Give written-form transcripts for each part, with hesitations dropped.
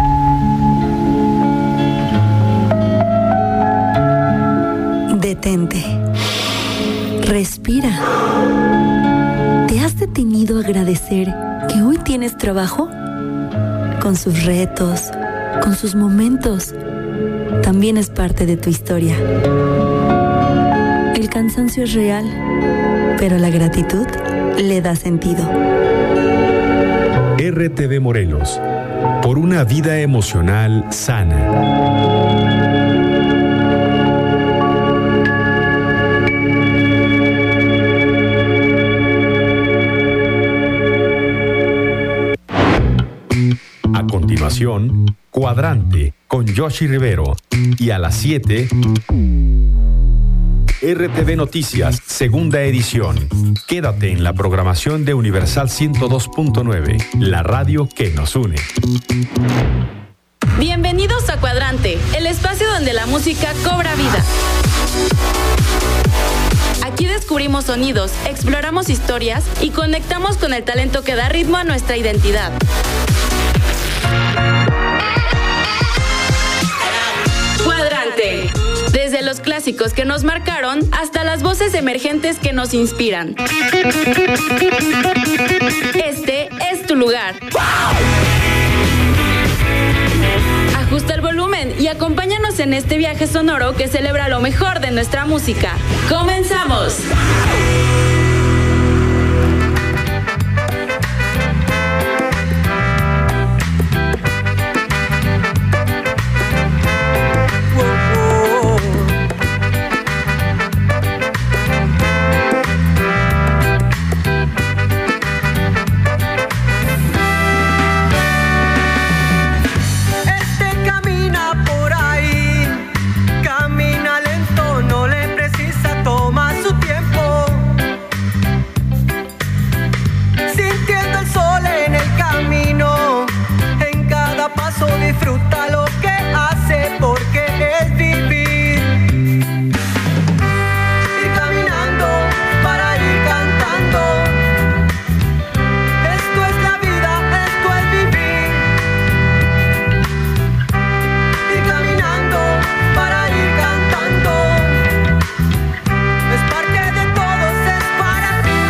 Detente. Respira. ¿Te has detenido a agradecer que hoy tienes trabajo? Con sus retos, con sus momentos, también es parte de tu historia. El cansancio es real, pero la gratitud le da sentido. RTV Morelos, por una vida emocional sana. A continuación, Cuadrante con Yoshi Rivero. Y a las 7, RTV Noticias, segunda edición. Quédate en la programación de Universal 102.9, la radio que nos une. Bienvenidos a Cuadrante, el espacio donde la música cobra vida. Aquí descubrimos sonidos, exploramos historias y conectamos con el talento que da ritmo a nuestra identidad. Cuadrante. Desde los clásicos que nos marcaron hasta las voces emergentes que nos inspiran. Este es tu lugar. Ajusta el volumen y acompáñanos en este viaje sonoro que celebra lo mejor de nuestra música. ¡Comenzamos! Disfruta lo que hace porque es vivir. Ir caminando para ir cantando. Esto es la vida, esto es vivir. Ir caminando para ir cantando. Es parte de todos, es para ti.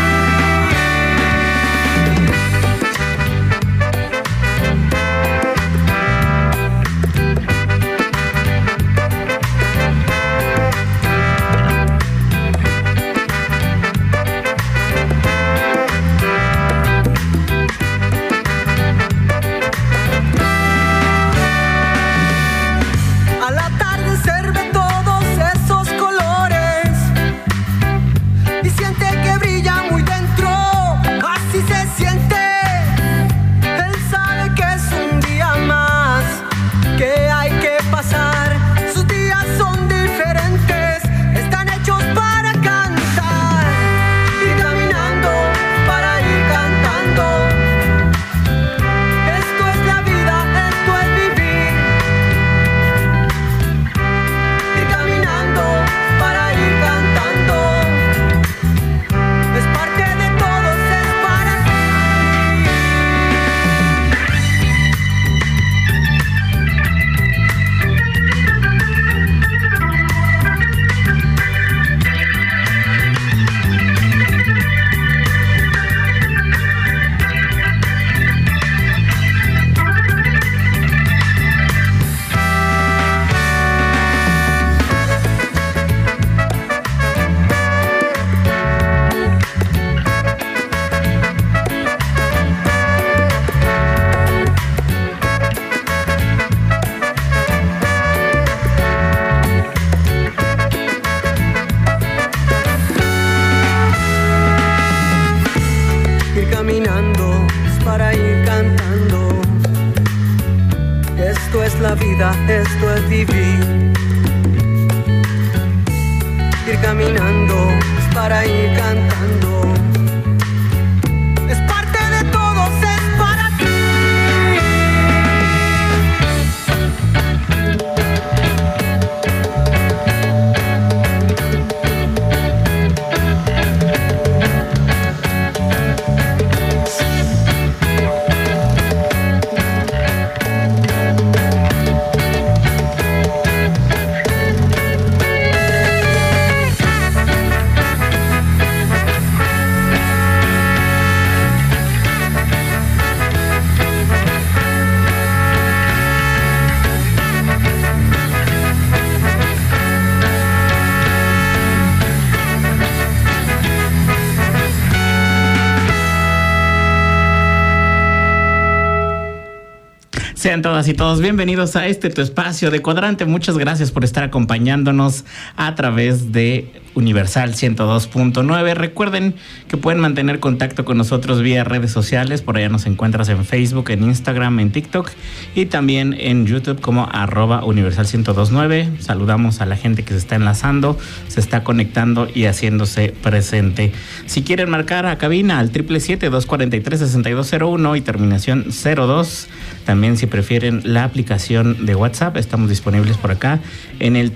Esto es vivir. Ir caminando es para ir cantando. Es parte de todos, es para ti. Sean todas y todos bienvenidos a tu espacio de Cuadrante. Muchas gracias por estar acompañándonos a través de Universal 102.9. Recuerden que pueden mantener contacto con nosotros vía redes sociales. Por allá nos encuentras en Facebook, en Instagram, en TikTok y también en YouTube como @Universal 102.9. Saludamos a la gente que se está enlazando, se está conectando y haciéndose presente. Si quieren marcar a cabina al 777-243-6201 y terminación 02. También si prefieren la aplicación de WhatsApp, estamos disponibles por acá en el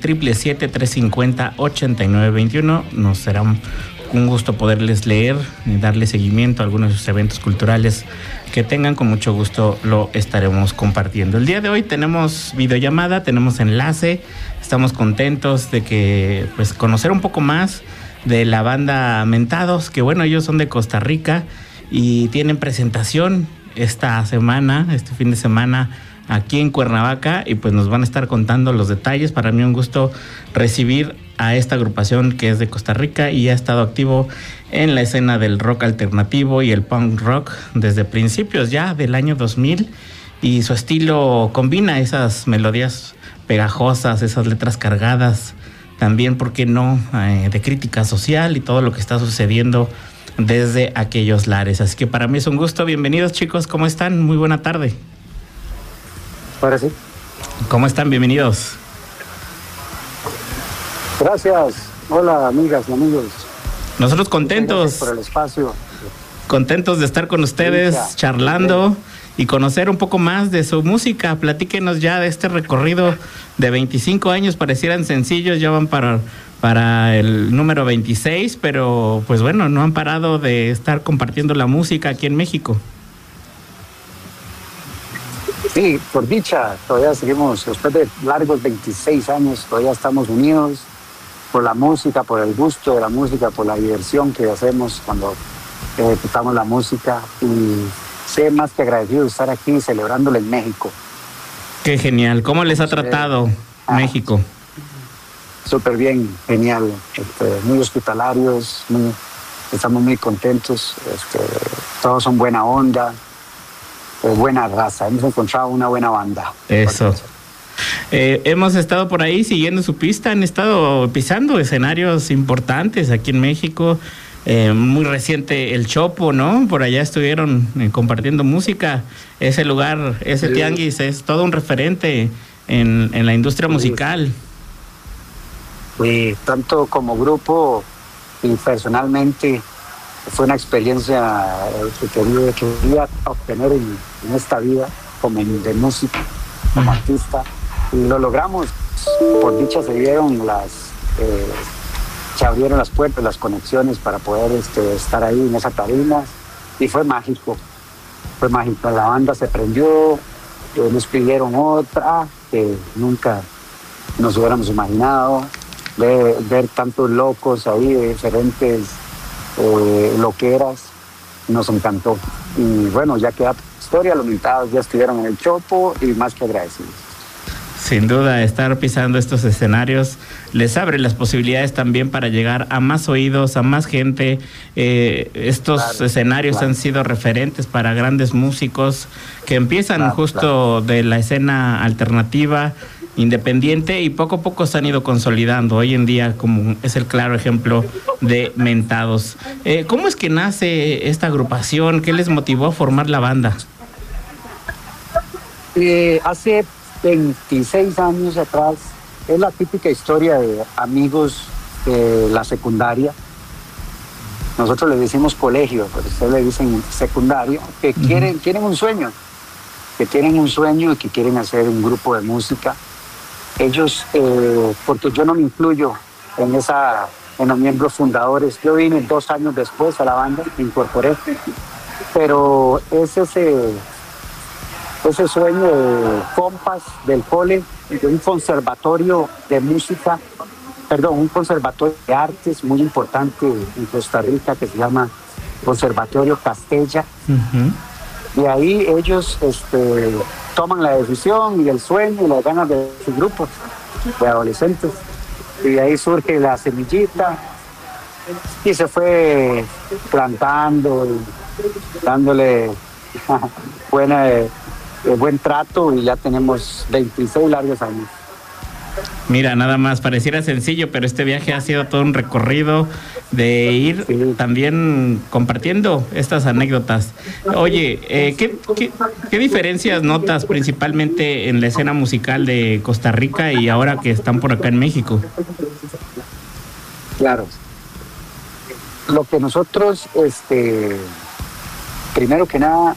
777-350-8921. Nos será un gusto poderles leer y darle seguimiento a algunos de sus eventos culturales que tengan. Con mucho gusto lo estaremos compartiendo. El día de hoy tenemos videollamada, tenemos enlace. Estamos contentos de que conocer un poco más de la banda Mentados, que bueno, ellos son de Costa Rica y tienen presentación esta semana, este fin de semana aquí en Cuernavaca, y pues nos van a estar contando los detalles. Para mí un gusto recibir a esta agrupación que es de Costa Rica y ha estado activo en la escena del rock alternativo y el punk rock desde principios ya del año 2000, y su estilo combina esas melodías pegajosas, esas letras cargadas, también, ¿por qué no?, de crítica social y todo lo que está sucediendo desde aquellos lares. Así que para mí es un gusto. Bienvenidos, chicos, ¿cómo están? Muy buena tarde. Ahora sí. ¿Cómo están? Bienvenidos. Gracias. Hola, amigas y amigos. Nosotros contentos. Gracias por el espacio. Contentos de estar con ustedes, charlando y conocer un poco más de su música. Platíquenos ya de este recorrido de 25 años. Parecieran sencillos, ya van para el número 26, pero pues bueno, no han parado de estar compartiendo la música aquí en México. Sí, por dicha, todavía seguimos, después de largos 26 años, todavía estamos unidos por la música, por el gusto de la música, por la diversión que hacemos cuando ejecutamos la música, y sé más que agradecido de estar aquí celebrándolo en México. Qué genial. ¿Cómo les ha tratado México? Súper bien, genial, muy hospitalarios, estamos muy contentos, todos son buena onda, buena raza, hemos encontrado una buena banda. Eso. Hemos estado por ahí siguiendo su pista, han estado pisando escenarios importantes aquí en México, muy reciente el Chopo, ¿no? Por allá estuvieron compartiendo música. Ese lugar, ese tianguis es todo un referente en la industria musical. Tanto como grupo y personalmente fue una experiencia que quería obtener en esta vida como de música, como artista, y lo logramos. Por dicha se abrieron las puertas, las conexiones para poder estar ahí en esa tarima, y fue mágico. La banda se prendió, nos pidieron otra que nunca nos hubiéramos imaginado. Ver tantos locos ahí de diferentes loqueras, nos encantó. Y bueno, ya queda historia, los Mentados ya estuvieron en el Chopo y más que agradecidos. Sin duda, estar pisando estos escenarios les abre las posibilidades también para llegar a más oídos, a más gente. Estos escenarios han sido referentes para grandes músicos que empiezan justo de la escena alternativa, independiente, y poco a poco se han ido consolidando. Hoy en día, como es el claro ejemplo de Mentados. ¿Cómo es que nace esta agrupación? ¿Qué les motivó a formar la banda? Hace 26 años atrás, es la típica historia de amigos de la secundaria. Nosotros le decimos colegio, pero ustedes le dicen secundario, que tienen un sueño, y que quieren hacer un grupo de música. Ellos, porque yo no me incluyo en los miembros fundadores, yo vine 2 años después a la banda, me incorporé, pero es ese sueño de compas del cole, de un conservatorio de música, un conservatorio de artes muy importante en Costa Rica que se llama Conservatorio Castella. Y ahí ellos toman la decisión y el sueño y las ganas de su grupo de adolescentes. Y de ahí surge la semillita y se fue plantando y dándole buen trato y ya tenemos 26 largos años. Mira, nada más, pareciera sencillo, pero este viaje ha sido todo un recorrido de ir también compartiendo estas anécdotas. Oye, ¿qué diferencias notas principalmente en la escena musical de Costa Rica y ahora que están por acá en México? Claro. Lo que nosotros, primero que nada,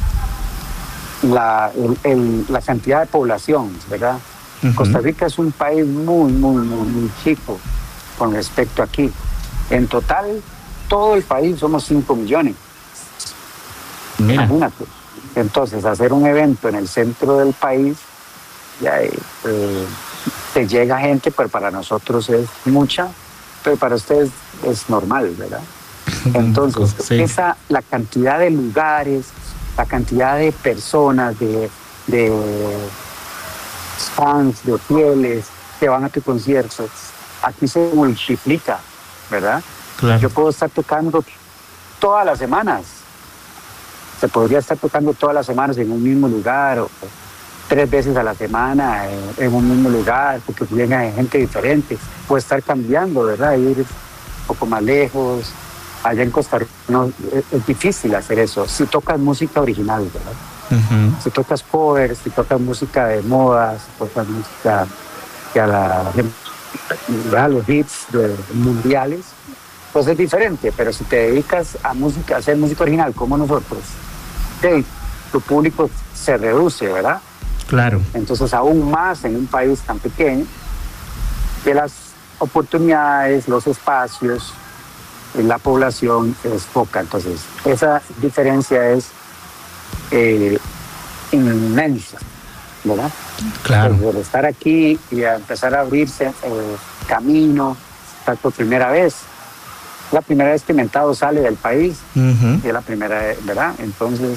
la cantidad de población, ¿verdad? Uh-huh. Costa Rica es un país muy chico con respecto a aquí. En total, todo el país somos 5 millones. Mira. Imagínate. Entonces, hacer un evento en el centro del país, ya, te llega gente, pero para nosotros es mucha, pero para ustedes es normal, ¿verdad? Entonces, sí. La cantidad de lugares, la cantidad de personas, de fans, de fieles que van a tu concierto, aquí se multiplica, ¿verdad? Claro. Yo puedo estar tocando todas las semanas. Se podría estar tocando todas las semanas en un mismo lugar o 3 veces a la semana en un mismo lugar, porque llega gente diferente. Puede estar cambiando, ¿verdad? Ir un poco más lejos. Allá en Costa Rica no, es difícil hacer eso. Si tocas música original, ¿verdad? Uh-huh. Si tocas covers, si tocas música de moda, si tocas música los hits mundiales, pues es diferente. Pero si te dedicas a hacer música original como nosotros, tu público se reduce, ¿verdad? Claro. Entonces, aún más en un país tan pequeño, que las oportunidades, los espacios, la población es poca. Entonces, esa diferencia es inmensa, ¿verdad? Claro. Pues, de estar aquí y a empezar a abrirse camino, estar por primera vez. La primera vez que Mentado sale del país, uh-huh. Y es la primera vez, ¿verdad? Entonces,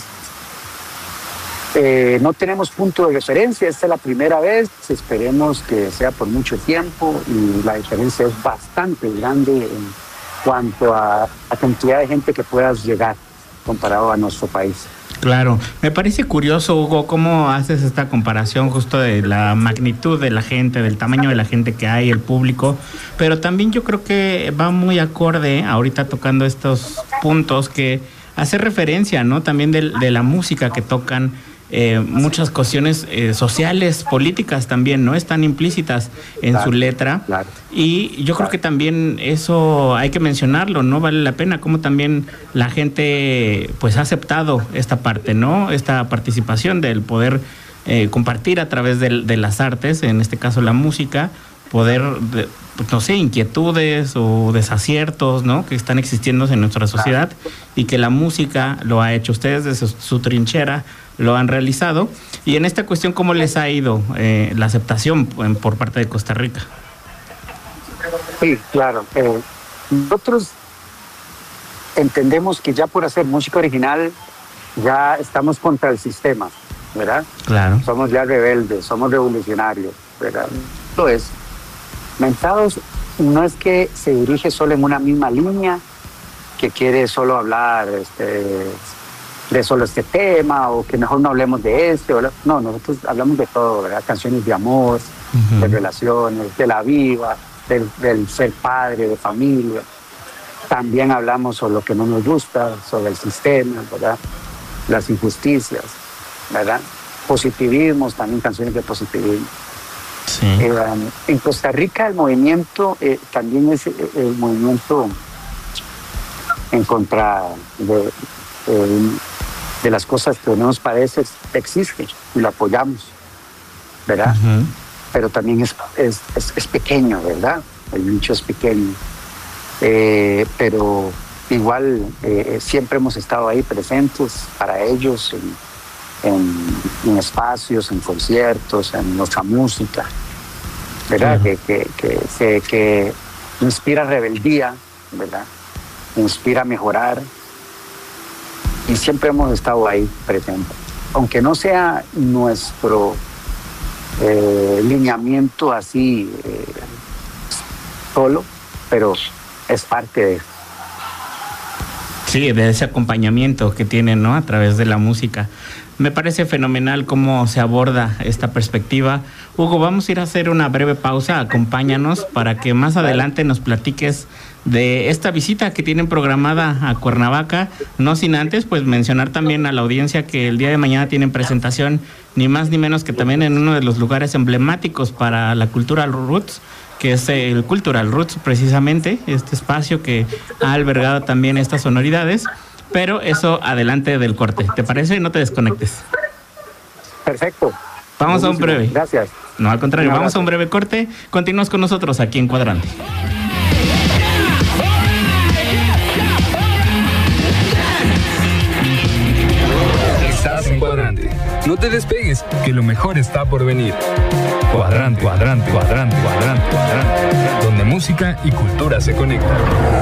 no tenemos punto de referencia, esta es la primera vez, esperemos que sea por mucho tiempo y la diferencia es bastante grande en cuanto a la cantidad de gente que puedas llegar comparado a nuestro país. Claro, me parece curioso, Hugo, cómo haces esta comparación justo de la magnitud de la gente, del tamaño de la gente que hay, el público, pero también yo creo que va muy acorde, ahorita tocando estos puntos, que hace referencia, ¿no? También de la música que tocan, muchas cuestiones sociales, políticas también, ¿no? Están implícitas en claro, su letra. Claro. Y yo creo que también eso hay que mencionarlo, ¿no? Vale la pena cómo también la gente pues ha aceptado esta parte, ¿no? Esta participación del poder compartir a través de las artes, en este caso la música, poder, no sé, inquietudes o desaciertos, ¿no? Que están existiendo en nuestra sociedad y que la música lo ha hecho. Ustedes desde su trinchera lo han realizado. Y en esta cuestión, ¿cómo les ha ido la aceptación por parte de Costa Rica? Sí, claro. Nosotros entendemos que ya por hacer música original ya estamos contra el sistema, ¿verdad? Claro. Somos ya rebeldes, somos revolucionarios, ¿verdad? Lo es. Mentados no es que se dirige solo en una misma línea, que quiere solo hablar de solo este tema, o que mejor no hablemos de este. No, nosotros hablamos de todo, ¿verdad? Canciones de amor, uh-huh. De relaciones, de la vida, del ser padre, de familia. También hablamos sobre lo que no nos gusta, sobre el sistema, ¿verdad? Las injusticias, ¿verdad? Positivismos, también canciones de positivismo. Sí. En Costa Rica el movimiento también es el movimiento en contra de las cosas que no nos parece, existe y lo apoyamos, ¿verdad? Uh-huh. Pero también es pequeño, ¿verdad? El nicho es pequeño, pero igual siempre hemos estado ahí presentes para ellos en espacios, en conciertos, en nuestra música, ¿verdad? Uh-huh. Que inspira rebeldía, ¿verdad? Inspira a mejorar. Y siempre hemos estado ahí presentes. Aunque no sea nuestro lineamiento así solo, pero es parte de eso. Sí, de ese acompañamiento que tienen, ¿no? A través de la música. Me parece fenomenal cómo se aborda esta perspectiva. Hugo, vamos a ir a hacer una breve pausa. Acompáñanos para que más adelante nos platiques de esta visita que tienen programada a Cuernavaca, no sin antes pues mencionar también a la audiencia que el día de mañana tienen presentación ni más ni menos que también en uno de los lugares emblemáticos para la Cultural Roots, que es el Cultural Roots precisamente, este espacio que ha albergado también estas sonoridades, pero eso adelante del corte. ¿Te parece? No te desconectes. Perfecto. Vamos a un breve. Gracias. No, al contrario, vamos a un breve corte. Continúas con nosotros aquí en Cuadrante. Estás en Cuadrante. No te despegues, que lo mejor está por venir. Cuadrante, cuadrante, cuadrante, cuadrante, cuadrante. Donde música y cultura se conectan.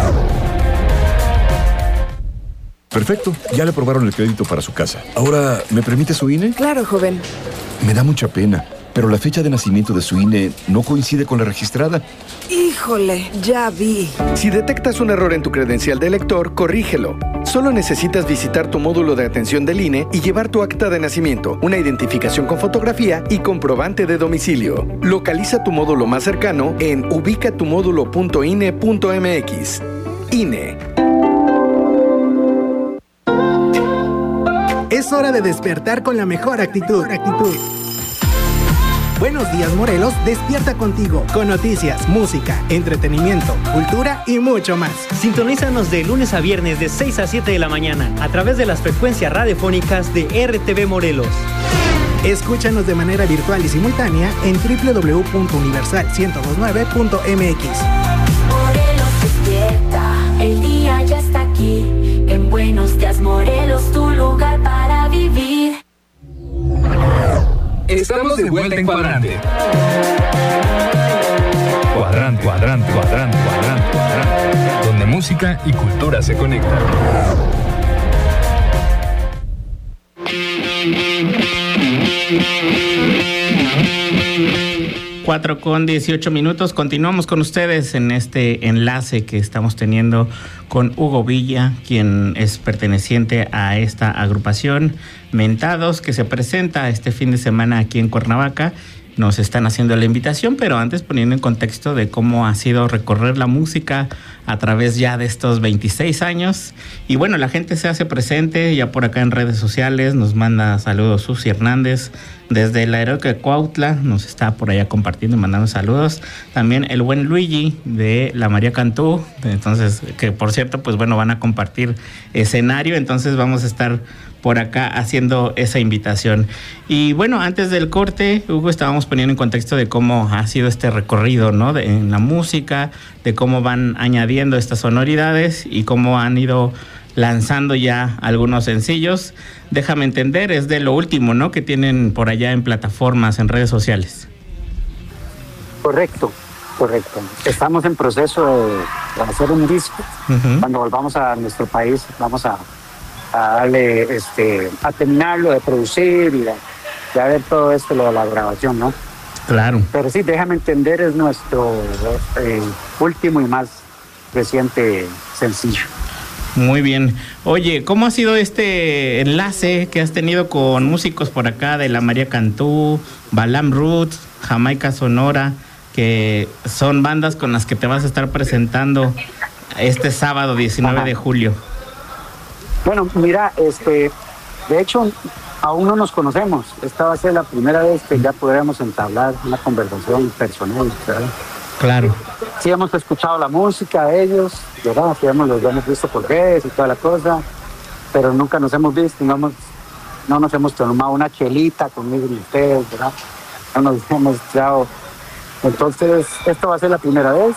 Perfecto, ya le aprobaron el crédito para su casa. Ahora, ¿me permite su INE? Claro, joven. Me da mucha pena, pero la fecha de nacimiento de su INE no coincide con la registrada. Híjole, ya vi. Si detectas un error en tu credencial de elector, corrígelo. Solo necesitas visitar tu módulo de atención del INE y llevar tu acta de nacimiento, una identificación con fotografía y comprobante de domicilio. Localiza tu módulo más cercano en ubicatumodulo.ine.mx. INE. Es hora de despertar con la mejor actitud. Buenos días, Morelos, despierta contigo con noticias, música, entretenimiento, cultura y mucho más. Sintonízanos de lunes a viernes de 6 a 7 de la mañana a través de las frecuencias radiofónicas de RTV Morelos. Escúchanos de manera virtual y simultánea en www.universal1029.mx. Morelos despierta, el día ya está aquí. En Buenos Días, Morelos, tu lugar para vivir. Estamos de vuelta en Cuadrante. Cuadrante, cuadrante, cuadrante, cuadrante, cuadrante. Donde música y cultura se conectan. 4:18. Continuamos con ustedes en este enlace que estamos teniendo con Hugo Villa, quien es perteneciente a esta agrupación Mentados, que se presenta este fin de semana aquí en Cuernavaca. Nos están haciendo la invitación, pero antes poniendo en contexto de cómo ha sido recorrer la música a través ya de estos 26 años. Y bueno, la gente se hace presente ya por acá en redes sociales. Nos manda saludos Susi Hernández desde la Heroica Cuautla, nos está por allá compartiendo y mandando saludos. También el buen Luigi de la María Cantú, entonces, que por cierto, pues bueno, van a compartir escenario, entonces vamos a estar por acá haciendo esa invitación. Y bueno, antes del corte, Hugo, estábamos poniendo en contexto de cómo ha sido este recorrido, ¿no? En la música, de cómo van añadiendo estas sonoridades y cómo han ido lanzando ya algunos sencillos. Déjame entender, es de lo último, ¿no? Que tienen por allá en plataformas, en redes sociales. Correcto. Estamos en proceso de hacer un disco. Uh-huh. Cuando volvamos a nuestro país, vamos a darle, a terminarlo de producir y a ver todo esto, lo de la grabación, ¿no? Claro. Pero sí, déjame entender, es nuestro último y más reciente sencillo. Muy bien. Oye, ¿cómo ha sido este enlace que has tenido con músicos por acá de la María Cantú, Balam Roots, Jamaica Sonora, que son bandas con las que te vas a estar presentando este sábado 19 de julio? Bueno, mira, de hecho, aún no nos conocemos. Esta va a ser la primera vez que ya podremos entablar una conversación personal, ¿verdad? Claro. Sí hemos escuchado la música de ellos, ¿verdad? Sí los hemos visto por redes y toda la cosa, pero nunca nos hemos visto, no nos hemos tomado una chelita conmigo y ustedes, ¿verdad? No nos hemos dado. Entonces, esto va a ser la primera vez.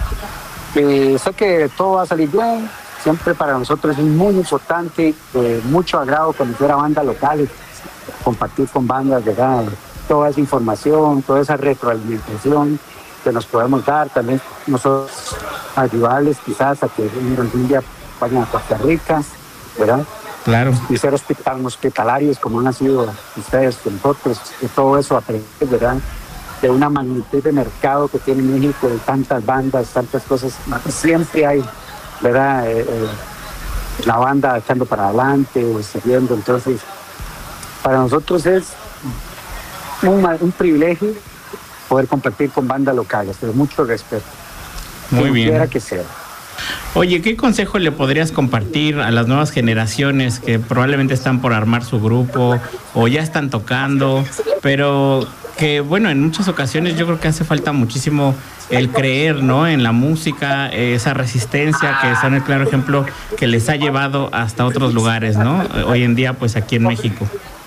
Sé que todo va a salir bien. Siempre para nosotros es muy importante, mucho agrado conocer a bandas locales, compartir con bandas, ¿verdad? Toda esa información, toda esa retroalimentación que nos podemos dar, también nosotros ayudarles quizás a que un día vayan a Costa Rica, ¿verdad? Claro. Y ser hospitalarios como han sido ustedes con nosotros, y todo eso aprender, ¿verdad? De una magnitud de mercado que tiene México, de tantas bandas, tantas cosas, siempre hay, ¿verdad? La banda echando para adelante o siguiendo, entonces Para nosotros es un privilegio poder compartir con bandas locales, pero mucho respeto. Muy bien. Quiera que sea. Oye, ¿qué consejo le podrías compartir a las nuevas generaciones que probablemente están por armar su grupo o ya están tocando, pero que, bueno, en muchas ocasiones yo creo que hace falta muchísimo el creer, ¿no?, en la música, esa resistencia que son el claro ejemplo que les ha llevado hasta otros lugares, ¿no? Hoy en día, pues aquí en México.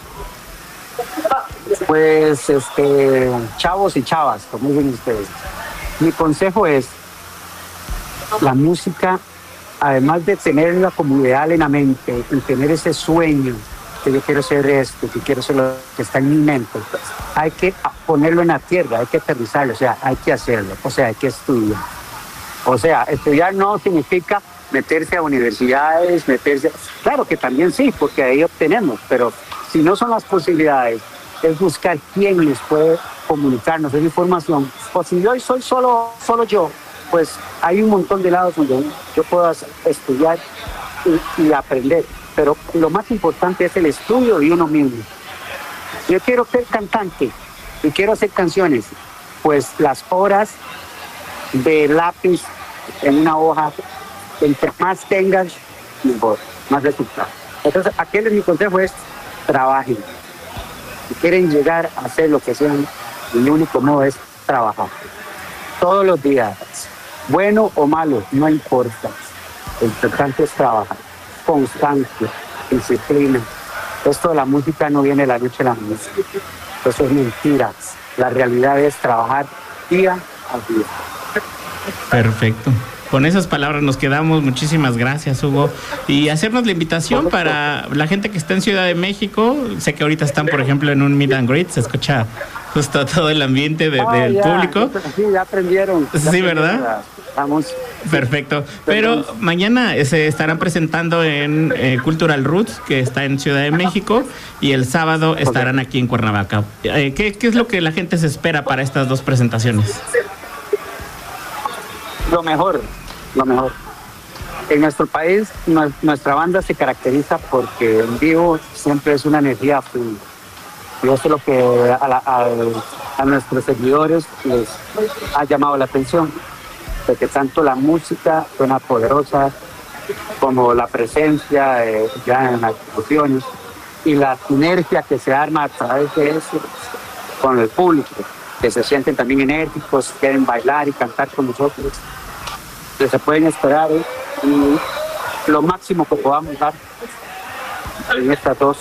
Pues, chavos y chavas, como dicen ustedes. Mi consejo es, la música, además de tenerla como ideal en la mente y tener ese sueño que yo quiero ser esto, que quiero ser lo que está en mi mente, hay que ponerlo en la tierra, hay que aterrizarlo, o sea, hay que hacerlo, o sea, hay que estudiar. O sea, estudiar no significa meterse a universidades, claro que también sí, porque ahí obtenemos, pero si no son las posibilidades, es buscar quién les puede comunicarnos esa información. O si yo soy solo yo, pues hay un montón de lados donde yo puedo estudiar y aprender. Pero lo más importante es el estudio de uno mismo. Yo quiero ser cantante y quiero hacer canciones. Pues las horas de lápiz en una hoja, entre más tengas, mejor, más resultados. Entonces, aquel es mi consejo, es trabajen. Si quieren llegar a hacer lo que sean, el único modo es trabajar. Todos los días, bueno o malo, no importa. Lo importante es trabajar. Constancia, disciplina. Esto de la música no viene de la noche a la mañana. Eso es mentira. La realidad es trabajar día a día. Perfecto. Con esas palabras nos quedamos. Muchísimas gracias, Hugo. Y hacernos la invitación para la gente que está en Ciudad de México. Sé que ahorita están, por ejemplo, en un meet and greet. Se escucha justo todo el ambiente del público. Sí, ya aprendieron. Sí, ¿verdad? Vamos. Perfecto. Pero mañana se estarán presentando en Cultural Roots, que está en Ciudad de México, y el sábado estarán aquí en Cuernavaca. ¿Qué es lo que la gente se espera para estas dos presentaciones? Lo mejor. En nuestro país, nuestra banda se caracteriza porque en vivo siempre es una energía fluida. Y eso es lo que a nuestros seguidores les ha llamado la atención, de que tanto la música suena poderosa como la presencia ya en las discusiones y la sinergia que se arma a través de eso con el público, que se sienten también enérgicos, quieren bailar y cantar con nosotros. Que se pueden esperar y lo máximo que podamos dar en estas dos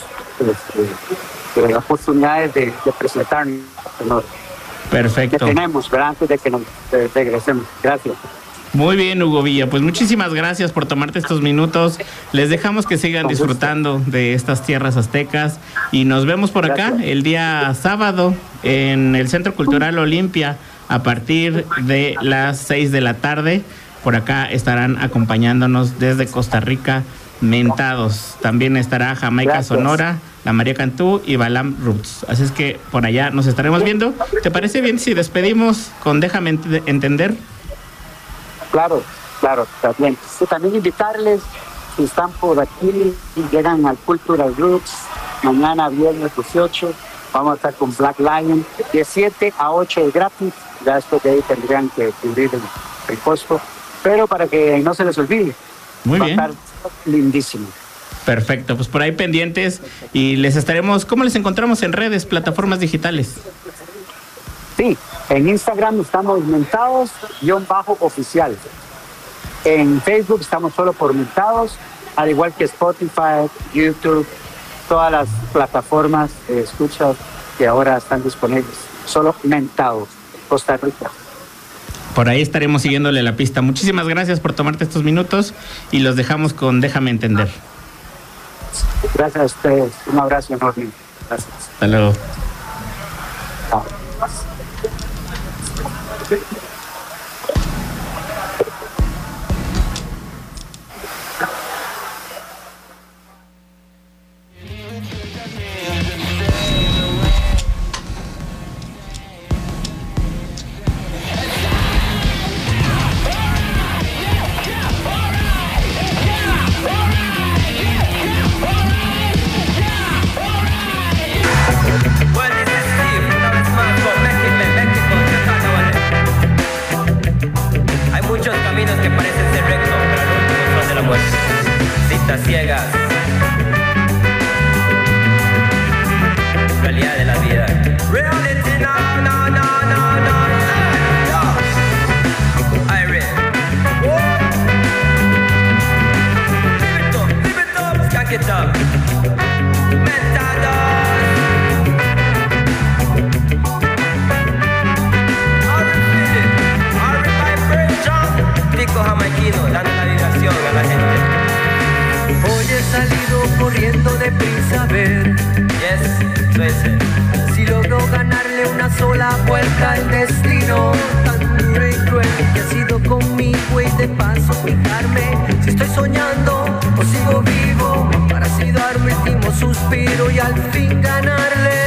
oportunidades de presentarnos. Perfecto. Que tenemos, ¿verdad? Antes de que nos regresemos. Gracias. Muy bien, Hugo Villa. Pues muchísimas gracias por tomarte estos minutos. Les dejamos que sigan disfrutando de estas tierras aztecas y nos vemos por acá el día sábado en el Centro Cultural Olimpia a partir de las 6 de la tarde. Por acá estarán acompañándonos desde Costa Rica Mentados. También estará Jamaica Sonora, La María Cantú y Balam Roots. Así es que por allá nos estaremos viendo. ¿Te parece bien si despedimos con Déjame Entender? Claro, también. Y también invitarles, si están por aquí y llegan al Cultural Roots, mañana viernes 18, vamos a estar con Black Lion, de 7 a 8 es gratis, ya después de ahí tendrían que cubrir el costo. Pero para que no se les olvide. Muy bien. Va a estar lindísimo. Perfecto, pues por ahí pendientes y les estaremos. ¿Cómo les encontramos en redes, plataformas digitales? Sí, en Instagram estamos Mentados_oficial. En Facebook estamos solo por Mentados, al igual que Spotify, YouTube, todas las plataformas de escucha que ahora están disponibles. Solo Mentados, Costa Rica. Por ahí estaremos siguiéndole la pista. Muchísimas gracias por tomarte estos minutos y los dejamos con Déjame Entender. Gracias a ustedes. Un abrazo enorme. Gracias. Hasta luego. Chao. la vuelta al destino tan duro y cruel que ha sido conmigo, y de paso fijarme si estoy soñando o sigo vivo, para así dar mi último suspiro y al fin ganarle.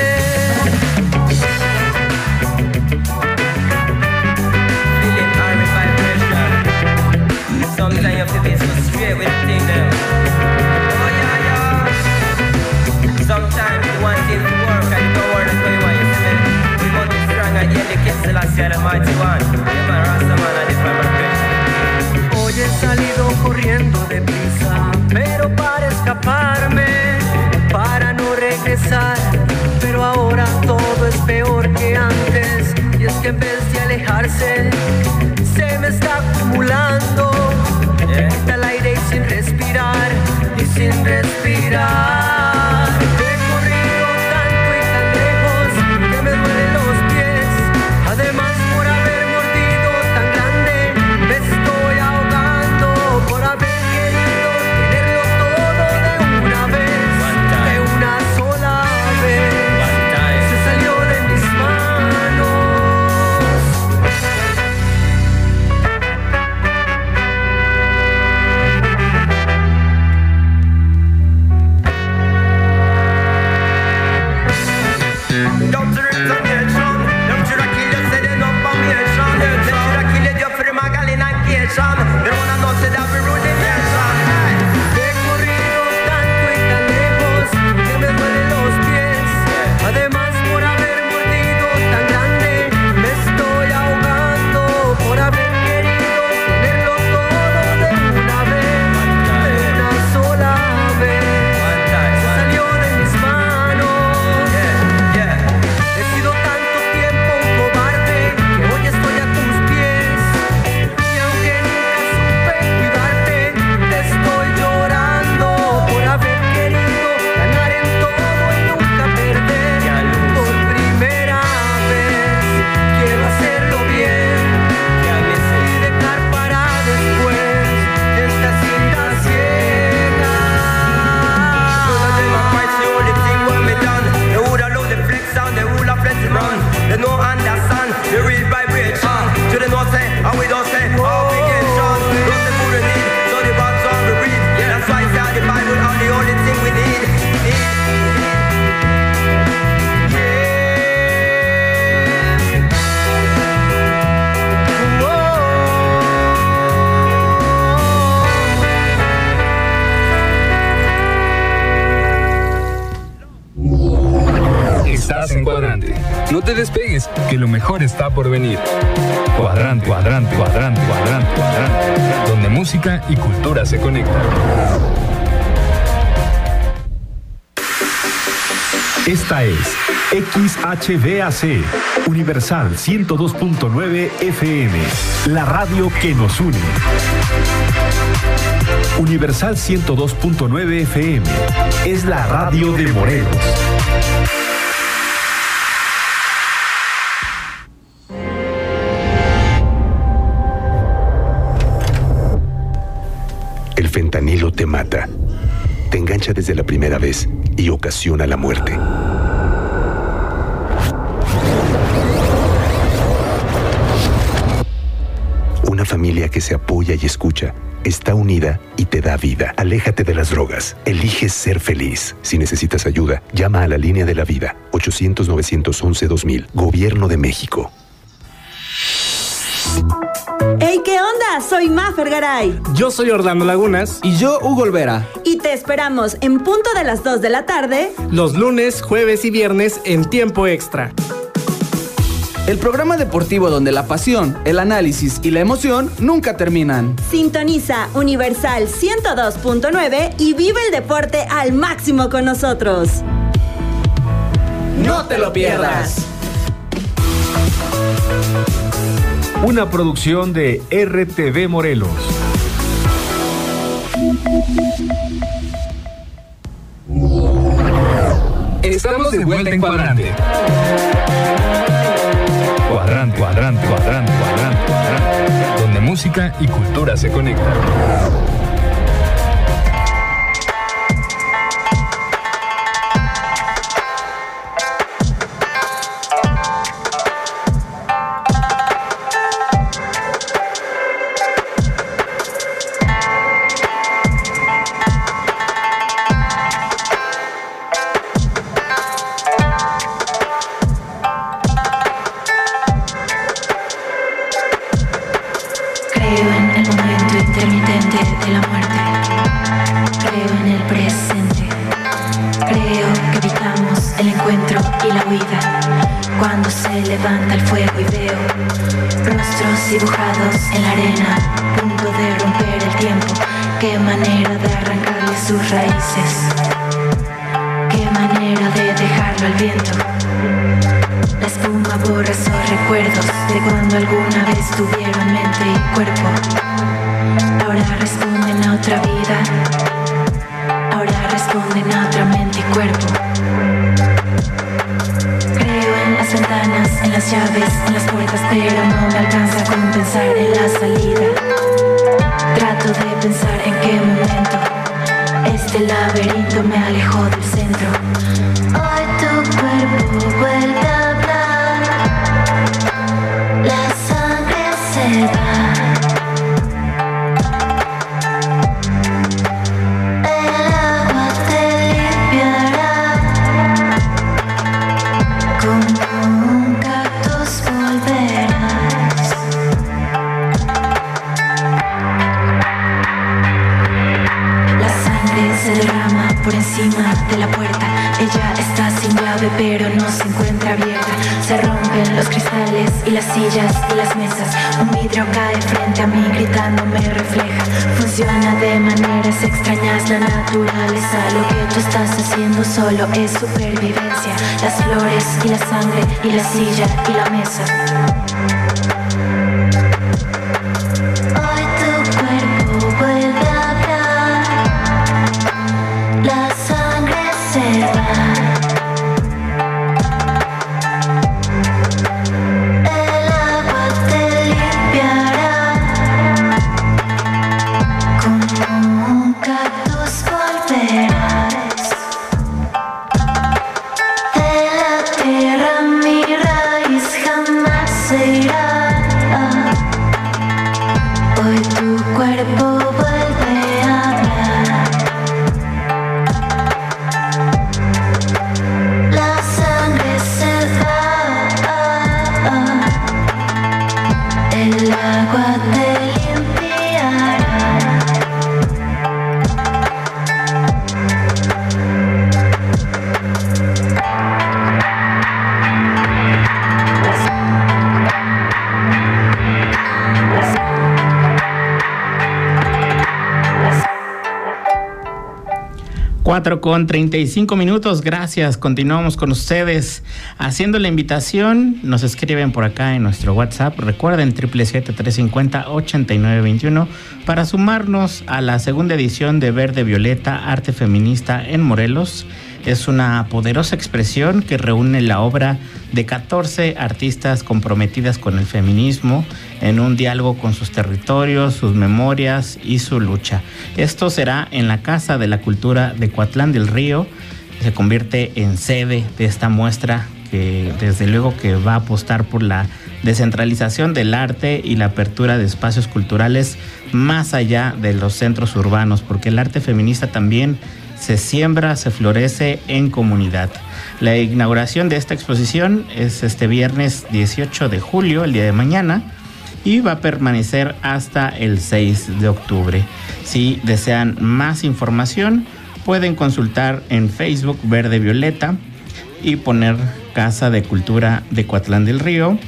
Sometimes you have to be so straight with the thing now. Oh yeah, yeah. Sometimes you want things to work and you don't work, that's what you want, you see me? We want to be strong and yet the kids still are scared of mighty one. Yeah man, Rastaman and this man pressure. Hoy he salido corriendo deprisa, pero para escaparme, para no regresar. Pero ahora todo es peor que antes, y es que en vez de alejarse, se me está acumulando. Está el aire y sin respirar, y sin respirar. He corrido tanto y tan lejos que me duelen los pies. Además, por haber mordido tan grande, me estoy ahogando. Por haber querido tenerlo todo de una vez, de una sola vez. Se salió de mis manos. He corrido tanto y tan lejos que me duelen los pies. Además, por haber mordido tan grande, me estoy ahogando. Por haber querido tenerlo todo de una vez, de una sola vez. Se salió de mis manos. He sido tanto tiempo un cobarde que hoy estoy a tus pies. Y aunque nunca supe cuidarte, te estoy llorando por haber querido ganar en todo y nunca perder. Por primera vez quiero hacerlo bien y dejar para después esta cinta ciega. They no understand the real vibration. So they know say, and we don't say obligation. Don't say food we need, so the bad song we read. That's why I say the Bible are the only thing we need. Estás en Cuadrante. No te despegues, que lo mejor está por venir. Cuadrante, cuadrante, cuadrante, cuadrante, cuadrante. Donde música y cultura se conectan. Esta es XHVAC, Universal 102.9 FM, la radio que nos une. Universal 102.9 FM es la radio de Morelos. El fentanilo te mata, te engancha desde la primera vez y ocasiona la muerte. Una familia que se apoya y escucha está unida y te da vida. Aléjate de las drogas. Elige ser feliz. Si necesitas ayuda, llama a la línea de la vida. 800-911-2000. Gobierno de México. ¡Hey, qué onda! Soy Mafer Garay. Yo soy Orlando Lagunas. Y yo, Hugo Olvera. Y te esperamos en punto de las 2 de la tarde. Los lunes, jueves y viernes en Tiempo Extra. El programa deportivo donde la pasión, el análisis y la emoción nunca terminan. Sintoniza Universal 102.9 y vive el deporte al máximo con nosotros. ¡No te lo pierdas! Una producción de RTV Morelos. Estamos de vuelta en Cuadrante. Cuadrante, cuadrante, cuadrante, cuadrante, cuadrante. Donde música y cultura se conectan. de la muerte. Creo en el presente. Creo que evitamos el encuentro y la huida. Cuando se levanta el fuego y veo rostros dibujados en la arena, punto de romper el tiempo. Qué manera de arrancarle sus raíces. Qué manera de dejarlo al viento. La espuma borra esos recuerdos de cuando alguna vez tuvieron mente y cuerpo. Ahora responden a otra vida. Ahora responden a otra mente y cuerpo. Creo en las ventanas, en las llaves, en las puertas, pero no me alcanza con pensar en la salida. Trato de pensar en qué momento este laberinto me alejó del centro. Hoy tu cuerpo vuelve a hablar, la sangre se va. El agua te limpiará, como un cactus volverás. La sangre se derrama por encima de la puerta. Ella está sin llave pero no se encuentra abierta. Se rompen los cristales y las sillas y las mesas. Un vidrio cae frente a mí gritando me refleja. Funciona de maneras extrañas la naturaleza. Lo que tú estás haciendo solo es supervivencia. Las flores y la sangre y la silla y la mesa. Hoy tu cuerpo vuelve a hablar, la sangre se va. El agua te limpiará, como un cactus volverás. De la tierra mi raíz jamás se irá. Hoy tu cuerpo vuelve a hablar, la sangre se va, el agua te limpiará. Cuatro con 35 minutos, gracias. Continuamos con ustedes haciendo la invitación. Nos escriben por acá en nuestro WhatsApp. Recuerden 777-350-8921 para sumarnos a la segunda edición de Verde Violeta, Arte Feminista en Morelos. Es una poderosa expresión que reúne la obra de 14 artistas comprometidas con el feminismo en un diálogo con sus territorios, sus memorias y su lucha. Esto será en la Casa de la Cultura de Coatlán del Río. Se convierte en sede de esta muestra que desde luego que va a apostar por la descentralización del arte y la apertura de espacios culturales más allá de los centros urbanos, porque el arte feminista también se siembra, se florece en comunidad. La inauguración de esta exposición es este viernes 18 de julio, el día de mañana, y va a permanecer hasta el 6 de octubre. Si desean más información, pueden consultar en Facebook Verde Violeta y poner Casa de Cultura de Coatlán del Río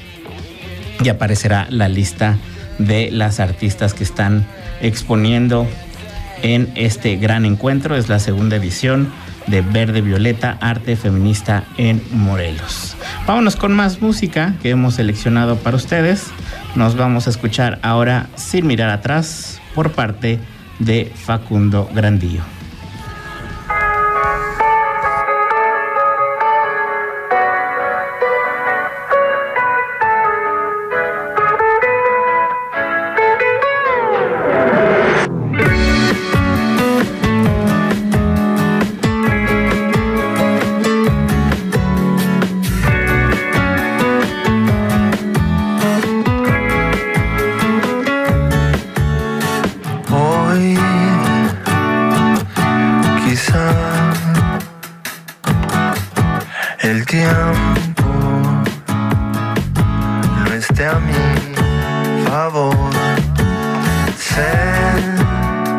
y aparecerá la lista de las artistas que están exponiendo en este gran encuentro. Es la segunda edición de Verde Violeta, Arte Feminista en Morelos. Vámonos con más música que hemos seleccionado para ustedes. Nos vamos a escuchar ahora Sin Mirar Atrás por parte de Facundo Grandío. a mi favor. Sé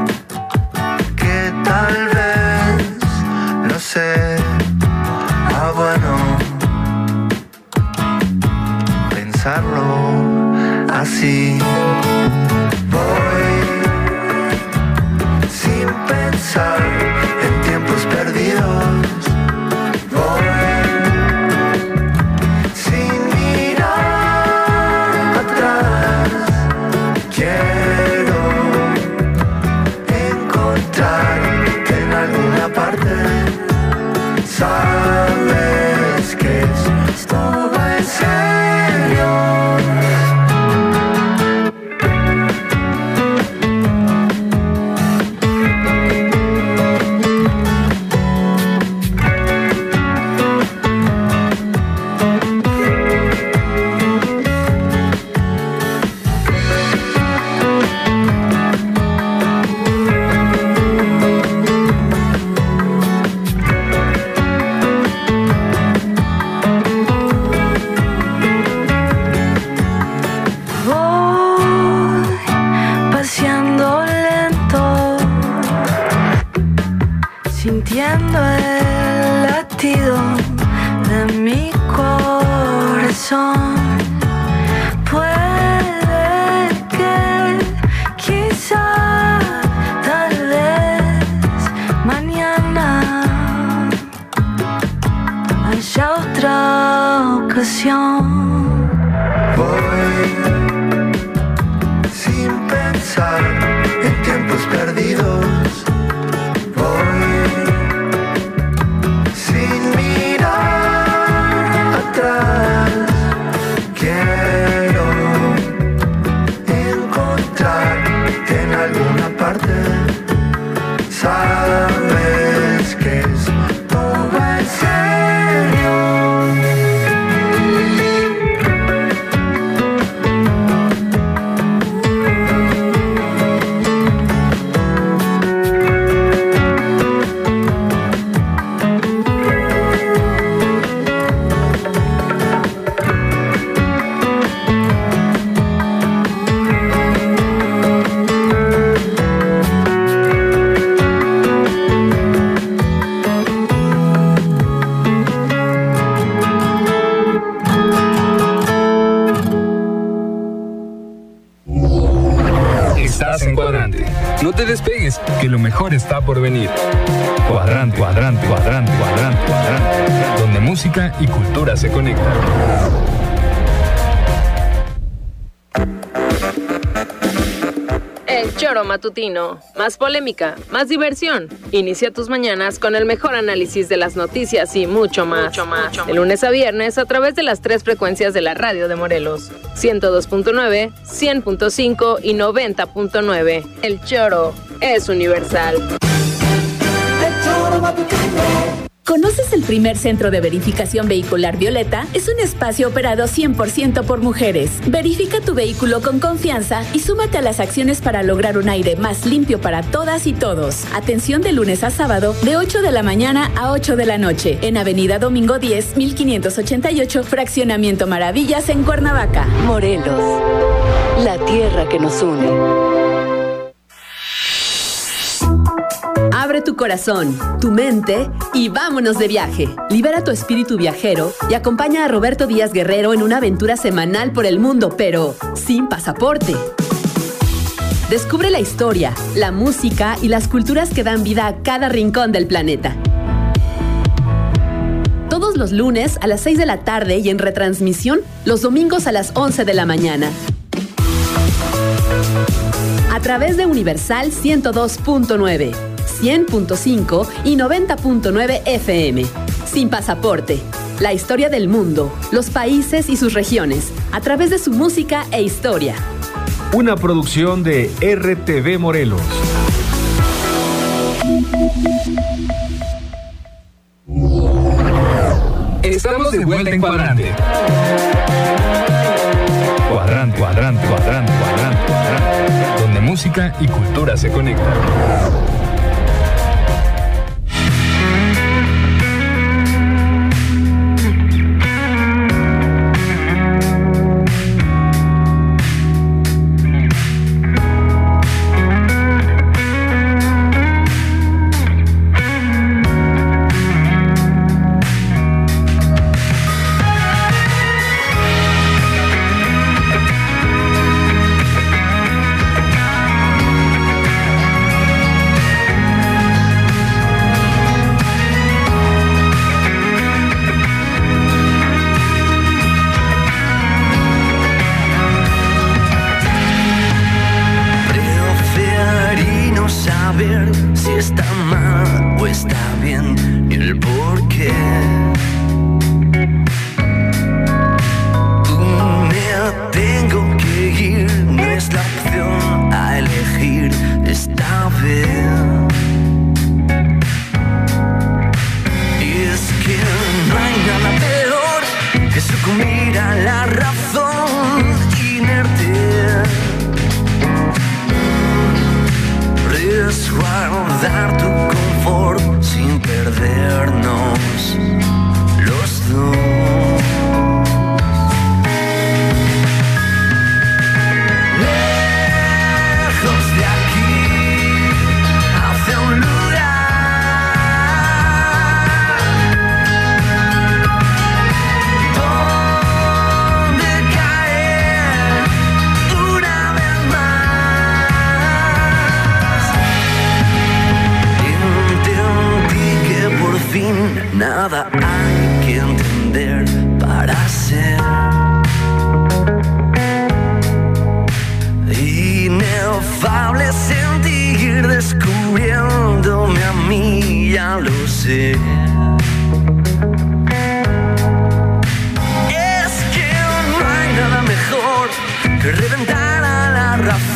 pensarlo así. Voy sin pensar en tiempos perdidos. Voy sin mirar atrás. Quiero encontrarte en alguna parte. Sabes que esto va en serio. Sintiendo el latido de mi corazón. Puede que, quizá, tal vez, mañana haya otra ocasión. Voy sin pensar en tiempos perdidos. Quiero encontrarte en alguna parte. Sabes que esto va en serio. En Cuadrante. No te despegues, que lo mejor está por venir. Cuadrante, cuadrante, cuadrante, cuadrante, cuadrante. Donde música y cultura se conectan. El Choro Matutino. Más polémica, más diversión. Inicia tus mañanas con el mejor análisis de las noticias y mucho más. De lunes a viernes a través de las 3 frecuencias de la radio de Morelos. 102.9, 100.5 y 90.9. El Choro es universal. El Choro Matutino. ¿Conoces el primer centro de verificación vehicular Violeta? Es un espacio operado 100% por mujeres. Verifica tu vehículo con confianza y súmate a las acciones para lograr un aire más limpio para todas y todos. Atención de lunes a sábado, de 8 de la mañana a 8 de la noche, en Avenida Domingo 10, 1588, Fraccionamiento Maravillas, en Cuernavaca. Morelos, la tierra que nos une. Abre tu corazón, tu mente y vámonos de viaje. Libera tu espíritu viajero y acompaña a Roberto Díaz Guerrero en una aventura semanal por el mundo, pero sin pasaporte. Descubre la historia, la música y las culturas que dan vida a cada rincón del planeta. Todos los lunes a las 6 de la tarde y en retransmisión los domingos a las 11 de la mañana. A través de Universal 102.9. 100.5 y 90.9 FM. Sin pasaporte. La historia del mundo, los países y sus regiones, a través de su música e historia. Una producción de RTV Morelos. Estamos de vuelta en Cuadrante. Cuadrante, cuadrante, cuadrante, cuadrante, cuadrante. Donde música y cultura se conectan.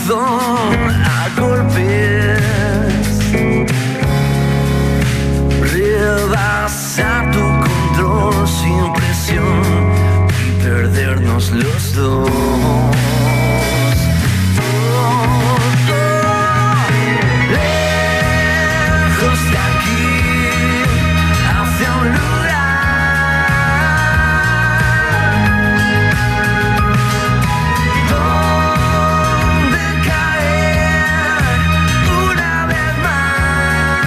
todo a golpes. Rebasar tu control sin presión y perdernos los dos. Lejos de aquí, hacia un lugar donde caer una vez más.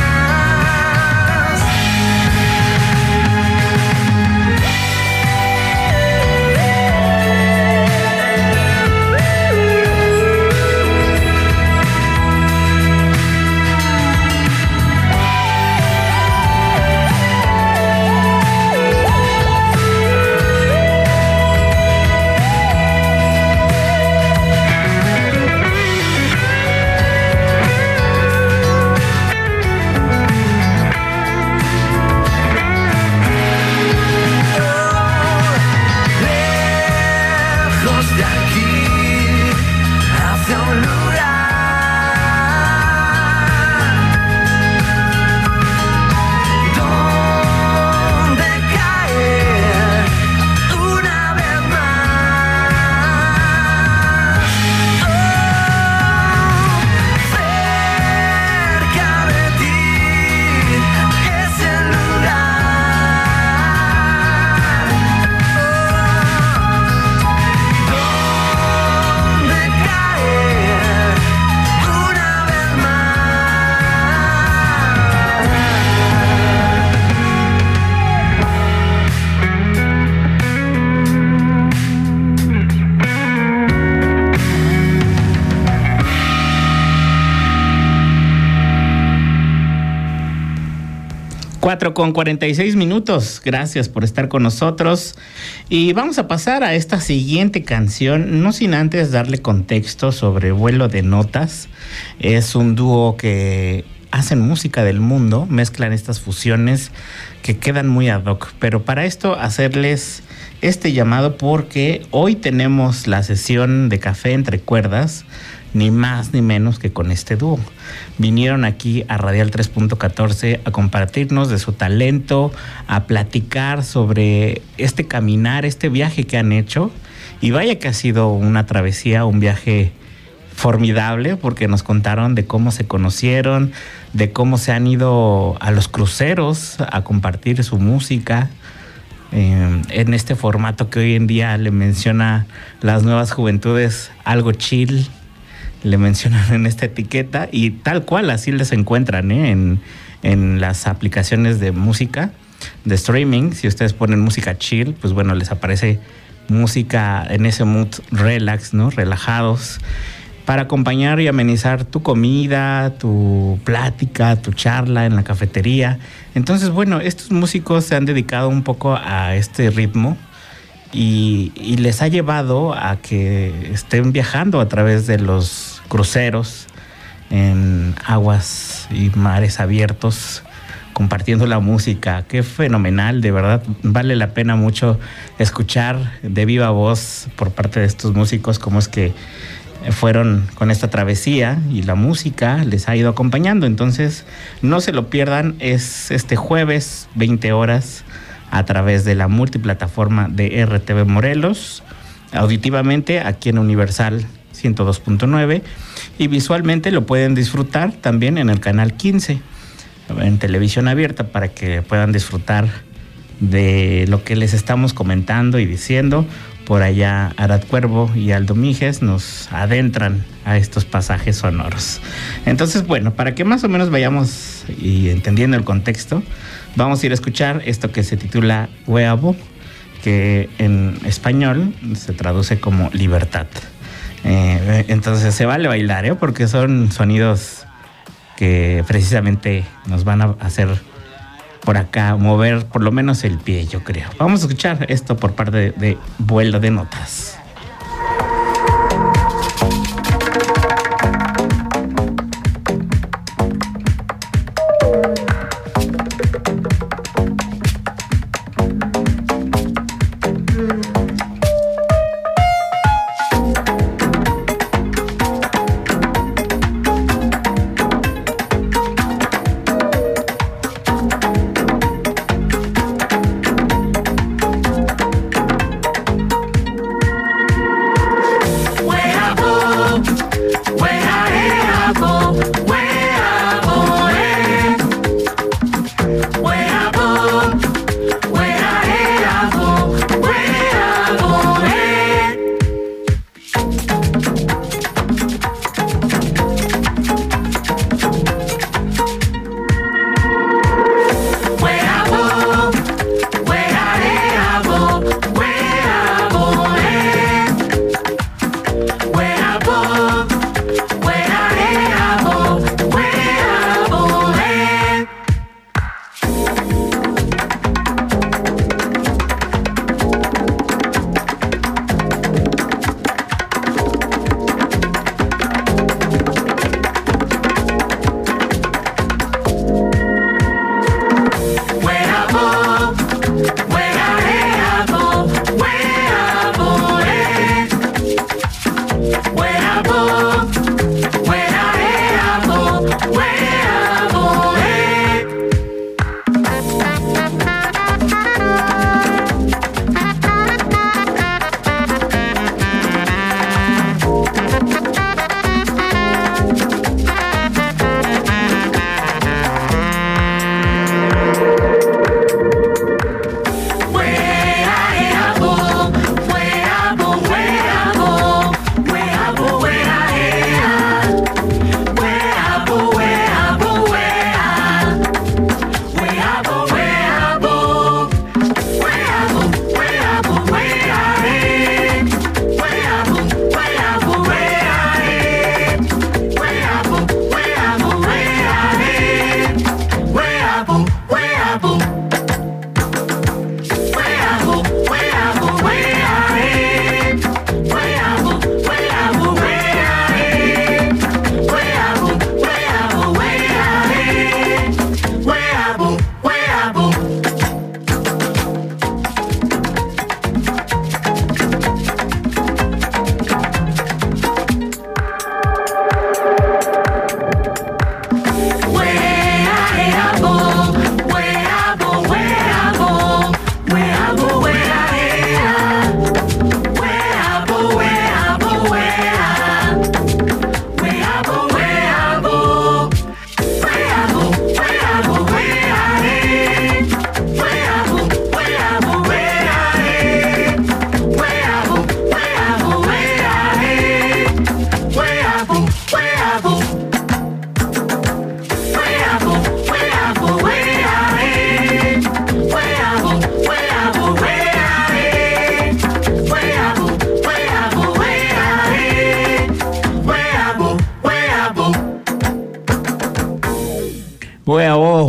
Lejos de aquí, hacia un lugar donde caer una vez más. Cerca de ti es el lugar donde caer una vez más. Cuatro con 46 minutos. Gracias por estar con nosotros. Y vamos a pasar a esta siguiente canción, no sin antes darle contexto sobre Vuelo de Notas. Es un dúo que hacen música del mundo, mezclan estas fusiones que quedan muy ad hoc. Pero para esto hacerles este llamado porque hoy tenemos la sesión de Café entre Cuerdas, ni más ni menos que con este dúo. Vinieron aquí a Radial 3.14 a compartirnos de su talento, a platicar sobre este caminar, este viaje que han hecho. Y vaya que ha sido una travesía, un viaje formidable, porque nos contaron de cómo se conocieron, de cómo se han ido a los cruceros a compartir su música. En este formato que hoy en día le menciona las nuevas juventudes, algo chill, le mencionan en esta etiqueta, y tal cual así les encuentran en las aplicaciones de música, de streaming. Si ustedes ponen música chill, pues bueno, les aparece música en ese mood relax, ¿no? Relajados, para acompañar y amenizar tu comida, tu plática, tu charla en la cafetería. Entonces, bueno, estos músicos se han dedicado un poco a este ritmo y les ha llevado a que estén viajando a través de los cruceros en aguas y mares abiertos, compartiendo la música. Qué fenomenal, de verdad, vale la pena mucho escuchar de viva voz por parte de estos músicos cómo es que fueron con esta travesía y la música les ha ido acompañando. Entonces no se lo pierdan, es este jueves 20 horas a través de la multiplataforma de RTV Morelos, auditivamente aquí en Universal 102.9, y visualmente lo pueden disfrutar también en el canal 15 en televisión abierta, para que puedan disfrutar de lo que les estamos comentando y diciendo. Por allá Arad Cuervo y Aldo Mijes nos adentran a estos pasajes sonoros. Entonces, bueno, para que más o menos vayamos y entendiendo el contexto, vamos a ir a escuchar esto que se titula Huevo, que en español se traduce como libertad. Entonces se vale bailar, porque son sonidos que precisamente nos van a hacer por acá mover por lo menos el pie, yo creo. Vamos a escuchar esto por parte de Vuelo de Notas.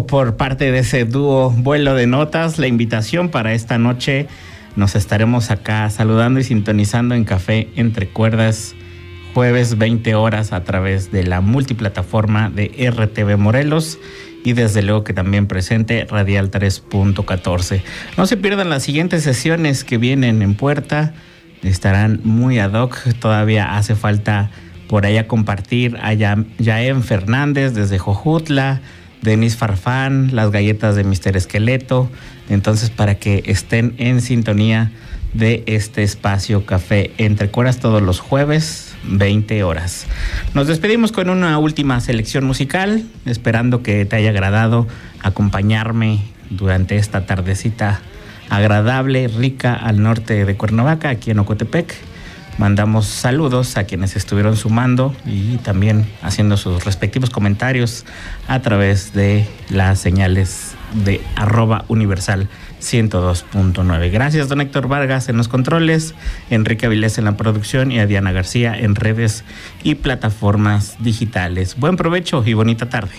por parte de ese dúo Vuelo de Notas, la invitación para esta noche. Nos estaremos acá saludando y sintonizando en Café Entre Cuerdas, jueves 20 horas a través de la multiplataforma de RTV Morelos y desde luego que también presente Radial 3.14. No se pierdan las siguientes sesiones que vienen en puerta, estarán muy ad hoc, todavía hace falta por allá compartir a Yaén Fernández desde Jojutla, Denis Farfán, las galletas de Mr. Esqueleto, entonces para que estén en sintonía de este espacio Café Entre Cuerdas todos los jueves 20 horas. Nos despedimos con una última selección musical, esperando que te haya agradado acompañarme durante esta tardecita agradable, rica al norte de Cuernavaca, aquí en Ocotepec. Mandamos saludos a quienes estuvieron sumando y también haciendo sus respectivos comentarios a través de las señales de @universal 102.9. Gracias, don Héctor Vargas en los controles, Enrique Avilés en la producción y a Diana García en redes y plataformas digitales. Buen provecho y bonita tarde.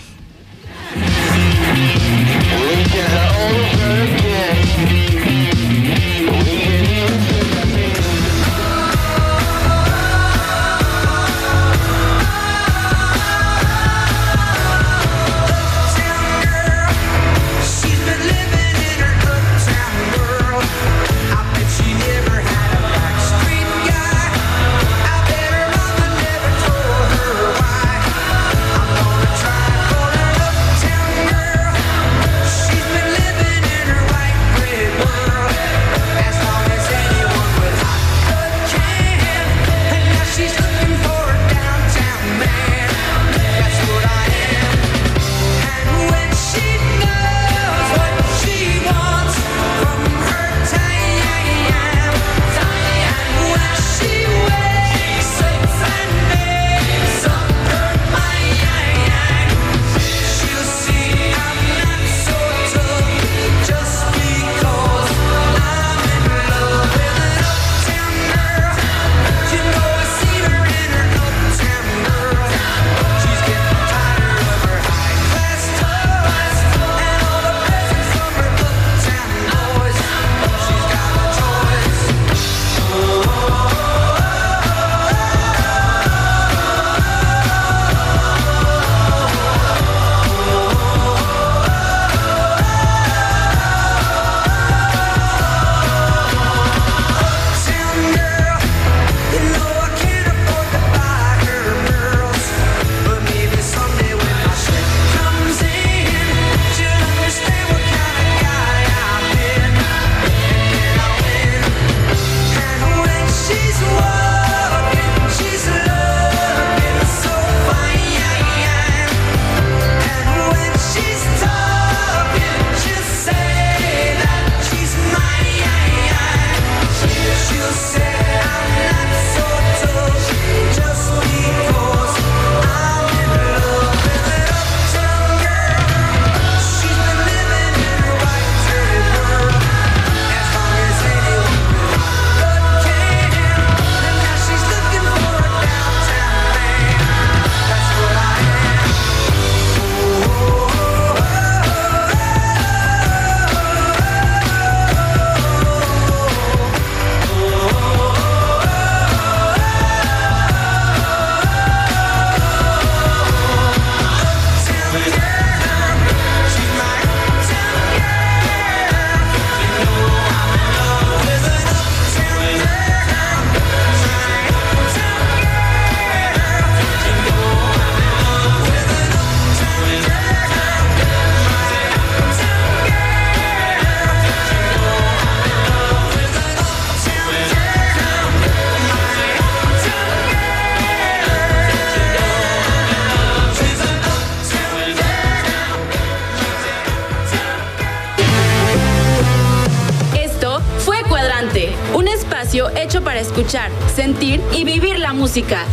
Hecho para escuchar, sentir y vivir la música.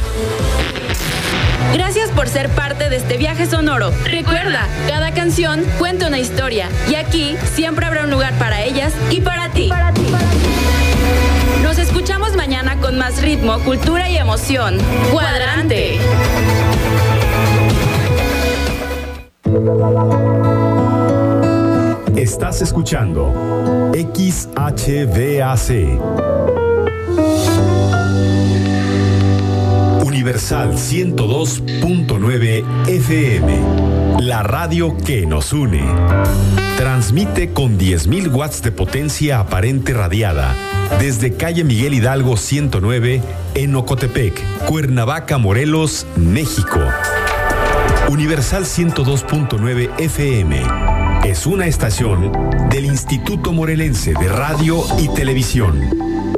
Gracias por ser parte de este viaje sonoro. Recuerda, cada canción cuenta una historia y aquí siempre habrá un lugar para ellas y para ti. Nos escuchamos mañana con más ritmo, cultura y emoción. Cuadrante. Estás escuchando XHVAC. Universal 102.9 FM. La radio que nos une. Transmite con 10.000 watts de potencia aparente radiada desde calle Miguel Hidalgo 109 en Ocotepec, Cuernavaca, Morelos, México. Universal 102.9 FM es una estación del Instituto Morelense de Radio y Televisión.